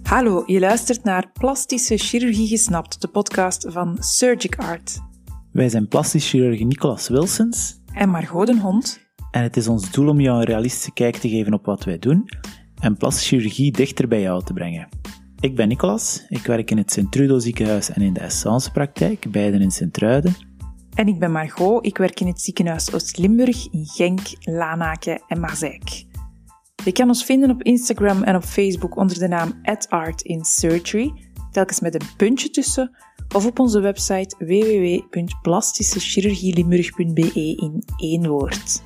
Hallo, je luistert naar Plastische Chirurgie Gesnapt, de podcast van Surgicart. Wij zijn plastisch chirurg Nicolas Wilsens En Margot den Hond. En het is ons doel om jou een realistische kijk te geven op wat wij doen en plastische chirurgie dichter bij jou te brengen. Ik ben Nicolas, ik werk in het Sint-Trudo ziekenhuis en in de Essence-praktijk, beiden in Sint-Truiden. En ik ben Margot, ik werk in het ziekenhuis Oost-Limburg in Genk, Lanaken en Mazeik. Je kan ons vinden op Instagram en op Facebook onder de naam @artinsurgery, telkens met een puntje tussen, of op onze website www.plastischechirurgielimburg.be in één woord.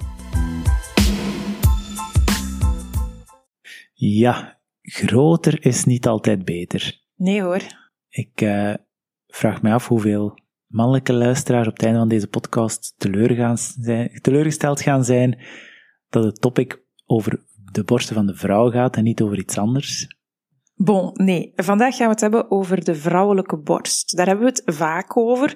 Ja, groter is niet altijd beter. Nee hoor. Ik vraag me af hoeveel mannelijke luisteraars op het einde van deze podcast teleurgesteld gaan zijn dat het topic over de borsten van de vrouw gaat en niet over iets anders. Bon, nee. Vandaag gaan we het hebben over de vrouwelijke borst. Daar hebben we het vaak over,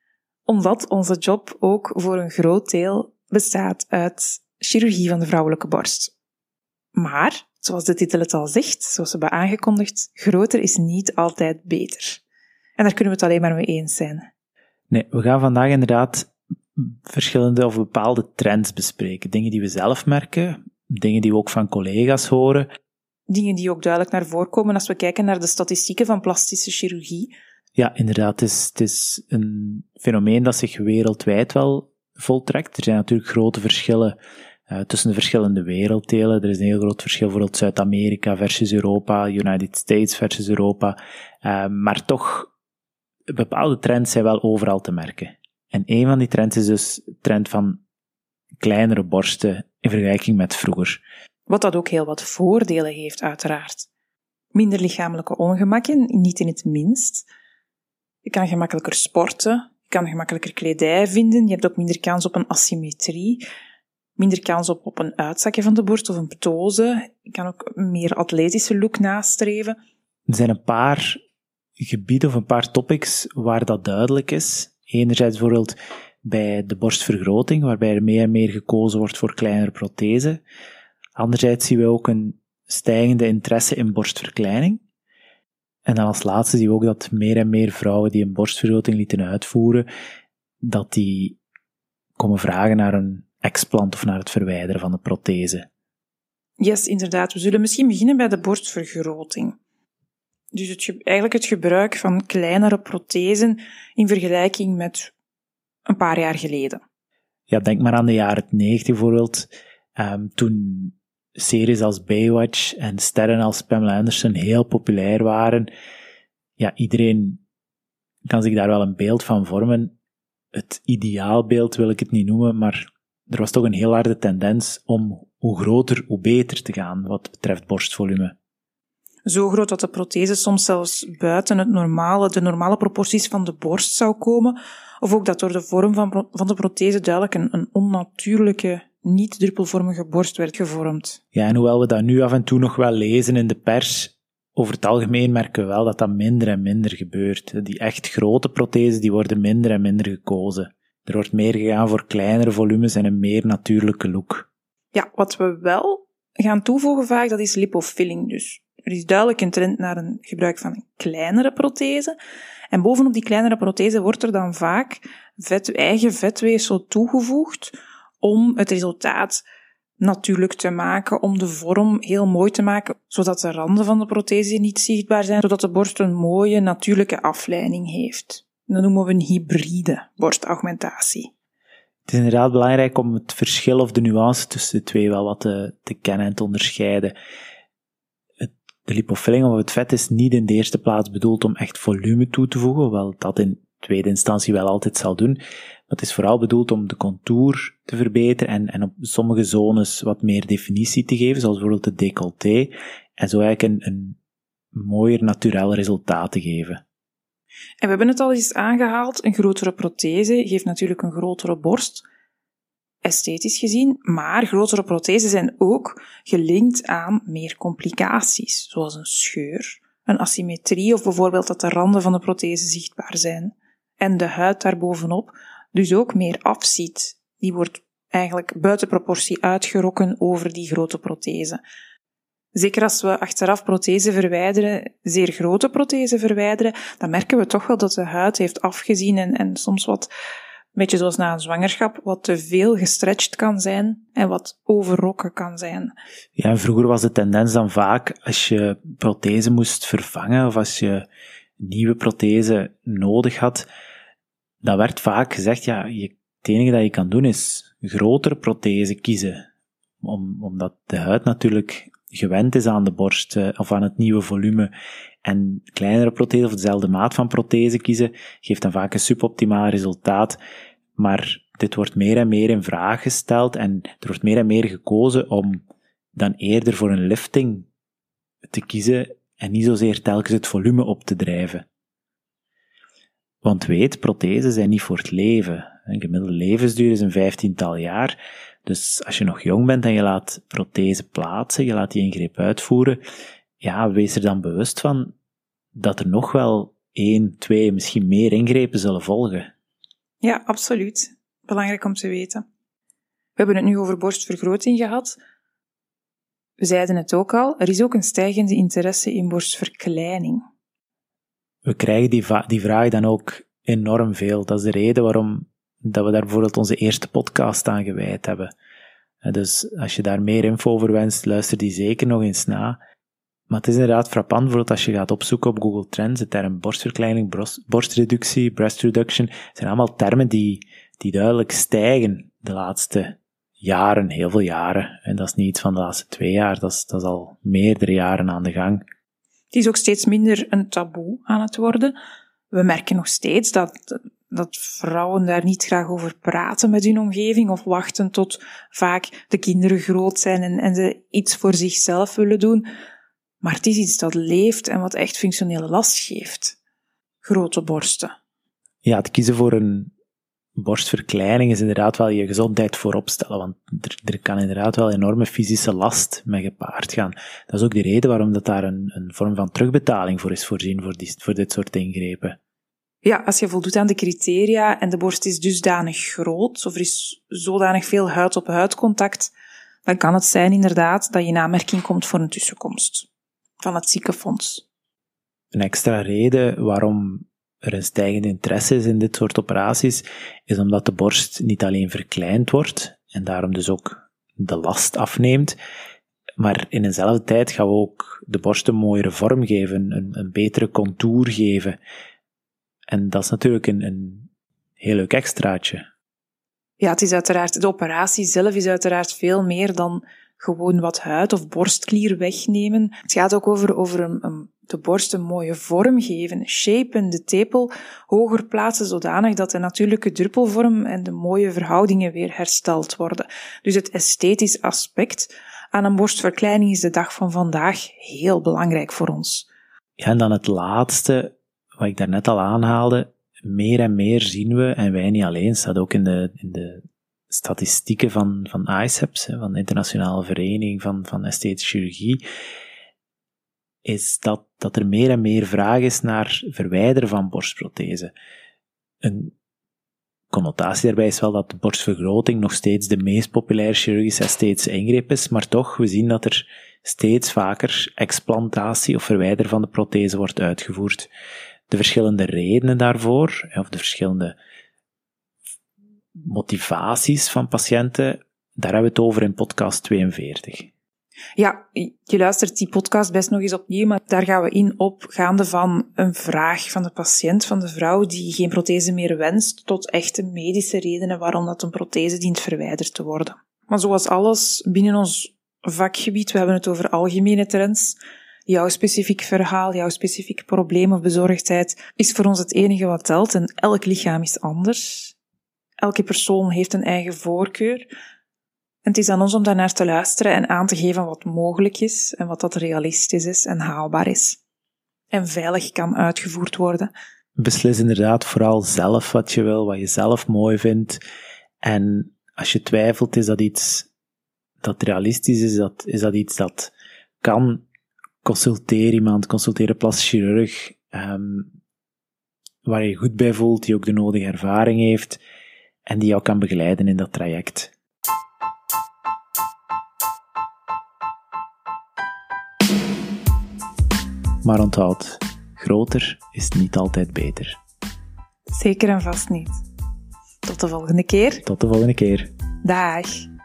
omdat onze job ook voor een groot deel bestaat uit chirurgie van de vrouwelijke borst. Maar, zoals de titel het al zegt, zoals we hebben aangekondigd, groter is niet altijd beter. En daar kunnen we het alleen maar mee eens zijn. Nee, we gaan vandaag inderdaad verschillende of bepaalde trends bespreken. Dingen die we zelf merken, dingen die we ook van collega's horen. Dingen die ook duidelijk naar voren komen als we kijken naar de statistieken van plastische chirurgie. Ja, inderdaad. Het is een fenomeen dat zich wereldwijd wel voltrekt. Er zijn natuurlijk grote verschillen tussen de verschillende werelddelen. Er is een heel groot verschil, bijvoorbeeld Zuid-Amerika versus Europa, United States versus Europa. Maar toch, bepaalde trends zijn wel overal te merken. En een van die trends is dus de trend van kleinere borsten in vergelijking met vroeger. Wat dat ook heel wat voordelen heeft, uiteraard. Minder lichamelijke ongemakken, niet in het minst. Je kan gemakkelijker sporten, je kan gemakkelijker kledij vinden, je hebt ook minder kans op een asymmetrie, minder kans op een uitzakje van de borst of een ptose. Je kan ook een meer atletische look nastreven. Er zijn een paar gebieden of een paar topics waar dat duidelijk is. Enerzijds bijvoorbeeld bij de borstvergroting, waarbij er meer en meer gekozen wordt voor kleinere prothesen. Anderzijds zien we ook een stijgende interesse in borstverkleining. En dan als laatste zien we ook dat meer en meer vrouwen die een borstvergroting lieten uitvoeren, dat die komen vragen naar een explant of naar het verwijderen van de prothese. Yes, inderdaad. We zullen misschien beginnen bij de borstvergroting. Dus eigenlijk het gebruik van kleinere prothesen in vergelijking met een paar jaar geleden. Ja, denk maar aan de jaren 90 bijvoorbeeld, toen series als Baywatch en sterren als Pamela Anderson heel populair waren. Ja, iedereen kan zich daar wel een beeld van vormen. Het ideaalbeeld wil ik het niet noemen, maar er was toch een heel harde tendens om hoe groter, hoe beter te gaan wat betreft borstvolume. Zo groot dat de prothese soms zelfs buiten de normale proporties van de borst zou komen, of ook dat door de vorm van de prothese duidelijk een onnatuurlijke, niet druppelvormige borst werd gevormd. Ja, en hoewel we dat nu af en toe nog wel lezen in de pers, over het algemeen merken we wel dat dat minder en minder gebeurt. Die echt grote prothesen, die worden minder en minder gekozen. Er wordt meer gegaan voor kleinere volumes en een meer natuurlijke look. Ja, wat we wel gaan toevoegen vaak, dat is lipofilling dus. Er is duidelijk een trend naar een gebruik van een kleinere prothese. En bovenop die kleinere prothese wordt er dan vaak eigen vetweefsel toegevoegd om het resultaat natuurlijk te maken, om de vorm heel mooi te maken, zodat de randen van de prothese niet zichtbaar zijn, zodat de borst een mooie natuurlijke afleiding heeft. Dat noemen we een hybride borstaugmentatie. Het is inderdaad belangrijk om het verschil of de nuance tussen de twee wel wat te kennen en te onderscheiden. De lipofilling of het vet is niet in de eerste plaats bedoeld om echt volume toe te voegen, hoewel dat in tweede instantie wel altijd zal doen. Maar het is vooral bedoeld om de contour te verbeteren en op sommige zones wat meer definitie te geven, zoals bijvoorbeeld het décolleté, en zo eigenlijk een mooier naturel resultaat te geven. En we hebben het al eens aangehaald, een grotere prothese geeft natuurlijk een grotere borst, esthetisch gezien, maar grotere prothesen zijn ook gelinkt aan meer complicaties, zoals een scheur, een asymmetrie of bijvoorbeeld dat de randen van de prothese zichtbaar zijn. En de huid daarbovenop dus ook meer afziet. Die wordt eigenlijk buiten proportie uitgerokken over die grote prothese. Zeker als we achteraf prothesen verwijderen, zeer grote prothesen verwijderen, dan merken we toch wel dat de huid heeft afgezien en soms wat, een beetje zoals na een zwangerschap, wat te veel gestretched kan zijn en wat overrokken kan zijn. Ja, en vroeger was de tendens dan vaak, als je prothese moest vervangen of als je een nieuwe prothese nodig had, dan werd vaak gezegd, ja, het enige dat je kan doen is grotere prothese kiezen. Omdat de huid natuurlijk gewend is aan de borst of aan het nieuwe volume. En kleinere prothese of dezelfde maat van prothese kiezen geeft dan vaak een suboptimaal resultaat. Maar dit wordt meer en meer in vraag gesteld en er wordt meer en meer gekozen om dan eerder voor een lifting te kiezen en niet zozeer telkens het volume op te drijven. Want weet, prothesen zijn niet voor het leven. Een gemiddelde levensduur is een 15-tal jaar. Dus als je nog jong bent en je laat prothese plaatsen, je laat die ingreep uitvoeren, ja, wees er dan bewust van dat er nog wel 1, 2, misschien meer ingrepen zullen volgen. Ja, absoluut. Belangrijk om te weten. We hebben het nu over borstvergroting gehad. We zeiden het ook al, er is ook een stijgende interesse in borstverkleining. We krijgen die vraag dan ook enorm veel. Dat is de reden waarom dat we daar bijvoorbeeld onze eerste podcast aan gewijd hebben. Dus als je daar meer info over wenst, luister die zeker nog eens na. Maar het is inderdaad frappant, bijvoorbeeld als je gaat opzoeken op Google Trends, de term borstverkleining, borstreductie, breast reduction, zijn allemaal termen die duidelijk stijgen de laatste jaren, heel veel jaren. En dat is niet iets van de laatste 2 jaar, dat is al meerdere jaren aan de gang. Het is ook steeds minder een taboe aan het worden. We merken nog steeds dat vrouwen daar niet graag over praten met hun omgeving of wachten tot vaak de kinderen groot zijn en ze iets voor zichzelf willen doen. Maar het is iets dat leeft en wat echt functionele last geeft. Grote borsten. Ja, het kiezen voor een borstverkleining is inderdaad wel je gezondheid voorop stellen, want er kan inderdaad wel enorme fysische last mee gepaard gaan. Dat is ook de reden waarom dat daar een vorm van terugbetaling voor is voorzien voor dit soort ingrepen. Ja, als je voldoet aan de criteria en de borst is dusdanig groot, of er is zodanig veel huid-op-huid contact, dan kan het zijn inderdaad dat je in aanmerking komt voor een tussenkomst van het ziekenfonds. Een extra reden waarom er een stijgende interesse is in dit soort operaties, is omdat de borst niet alleen verkleind wordt, en daarom dus ook de last afneemt, maar in dezelfde tijd gaan we ook de borst een mooiere vorm geven, een betere contour geven. En dat is natuurlijk een heel leuk extraatje. Ja, het is uiteraard, de operatie zelf is uiteraard veel meer dan gewoon wat huid of borstklier wegnemen. Het gaat ook over de borst een mooie vorm geven, shapen, de tepel hoger plaatsen zodanig dat de natuurlijke druppelvorm en de mooie verhoudingen weer hersteld worden. Dus het esthetisch aspect aan een borstverkleining is de dag van vandaag heel belangrijk voor ons. Ja, en dan het laatste, wat ik daarnet al aanhaalde, meer en meer zien we, en wij niet alleen, staat ook in de statistieken van ICEPS, van de Internationale Vereniging van Esthetische Chirurgie, is dat er meer en meer vraag is naar verwijderen van borstprothesen. Een connotatie daarbij is wel dat de borstvergroting nog steeds de meest populaire chirurgische esthetische ingreep is, maar toch, we zien dat er steeds vaker explantatie of verwijderen van de prothese wordt uitgevoerd. De verschillende redenen daarvoor, of de verschillende motivaties van patiënten, daar hebben we het over in podcast 42. Ja, je luistert die podcast best nog eens opnieuw, maar daar gaan we in op gaande van een vraag van de patiënt, van de vrouw die geen prothese meer wenst, tot echte medische redenen waarom dat een prothese dient verwijderd te worden. Maar zoals alles binnen ons vakgebied, we hebben het over algemene trends. Jouw specifiek verhaal, jouw specifiek probleem of bezorgdheid is voor ons het enige wat telt en elk lichaam is anders. Elke persoon heeft een eigen voorkeur. En het is aan ons om daarnaar te luisteren en aan te geven wat mogelijk is en wat dat realistisch is en haalbaar is. En veilig kan uitgevoerd worden. Beslis inderdaad vooral zelf wat je wil, wat je zelf mooi vindt. En als je twijfelt, is dat iets dat realistisch is, is dat iets dat kan. Consulteer iemand, consulteer een plastisch chirurg, waar je je goed bij voelt, die ook de nodige ervaring heeft en die jou kan begeleiden in dat traject. Maar onthoud, groter is niet altijd beter. Zeker en vast niet. Tot de volgende keer. Tot de volgende keer. Dag.